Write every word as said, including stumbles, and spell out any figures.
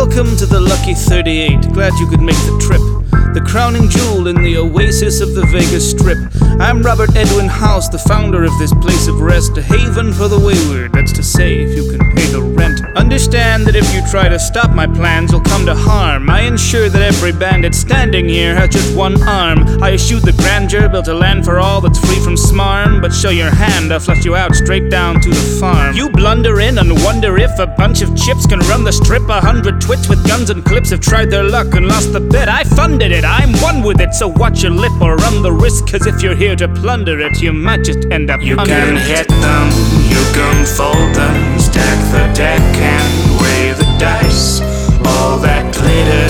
Welcome to the Lucky thirty-eight, glad you could make the trip. The crowning jewel in the oasis of the Vegas Strip. I'm Robert Edwin House, the founder of this place of rest, a haven for the wayward, that's to say if you can pay the rent. Understand that if you try to stop my plans, you'll come to harm. I ensure that every bandit standing here has just one arm. I eschew the grandeur, built a land for all that's free from smarm. But show your hand, I'll flush you out straight down to the farm. You blunder in and wonder if a bunch of chips can run the strip. A hundred twits with guns and clips have tried their luck and lost the bet. I funded it, I'm one with it, so watch your lip or run the risk. Cause if you're here to plunder it, you might just end up You under can it. hit them, you can fold them, stack the deck and weigh the dice. All that glitters